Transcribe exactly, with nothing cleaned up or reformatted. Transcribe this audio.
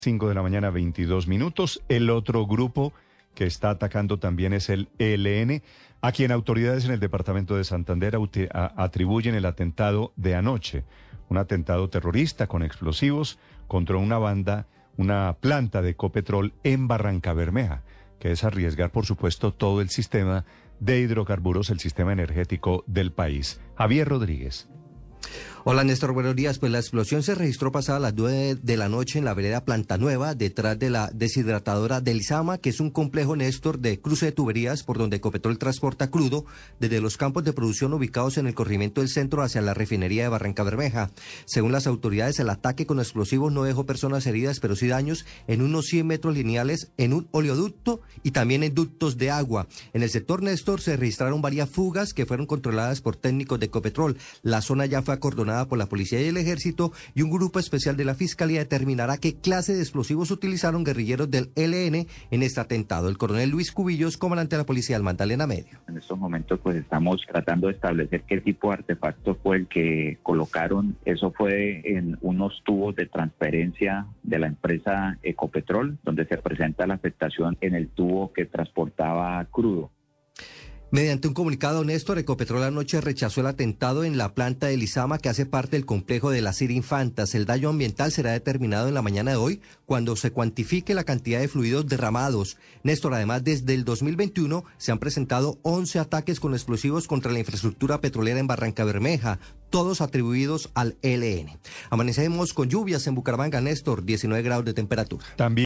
cinco de la mañana, veintidós minutos. El otro grupo que está atacando también es el E L N, a quien autoridades en el departamento de Santander atribuyen el atentado de anoche, un atentado terrorista con explosivos contra una banda, una planta de Ecopetrol en Barrancabermeja, que es arriesgar, por supuesto, todo el sistema de hidrocarburos, el sistema energético del país. Javier Rodríguez. Hola Néstor, buenos días. Pues la explosión se registró pasada las nueve de la noche en la vereda Planta Nueva, detrás de la deshidratadora del Lizama, que es un complejo, Néstor, de cruce de tuberías por donde Ecopetrol transporta crudo desde los campos de producción ubicados en el corrimiento del centro hacia la refinería de Barrancabermeja. Según las autoridades, el ataque con explosivos no dejó personas heridas, pero sí daños en unos cien metros lineales, en un oleoducto y también en ductos de agua. En el sector, Néstor, se registraron varias fugas que fueron controladas por técnicos de Ecopetrol. La zona ya fue acordonada por la policía y el ejército, y un grupo especial de la fiscalía determinará qué clase de explosivos utilizaron guerrilleros del E L N en este atentado. El coronel Luis Cubillos, comandante de la policía del Magdalena Medio. En estos momentos pues estamos tratando de establecer qué tipo de artefacto fue el que colocaron. Eso fue en unos tubos de transferencia de la empresa Ecopetrol, donde se presenta la afectación en el tubo que transportaba crudo. Mediante un comunicado, Néstor, Ecopetrol anoche rechazó el atentado en la planta de Lizama, que hace parte del complejo de las Cira Infantas. El daño ambiental será determinado en la mañana de hoy, cuando se cuantifique la cantidad de fluidos derramados. Néstor, además, desde el dos mil veintiuno se han presentado once ataques con explosivos contra la infraestructura petrolera en Barrancabermeja, todos atribuidos al E L N. Amanecemos con lluvias en Bucaramanga, Néstor, diecinueve grados de temperatura. También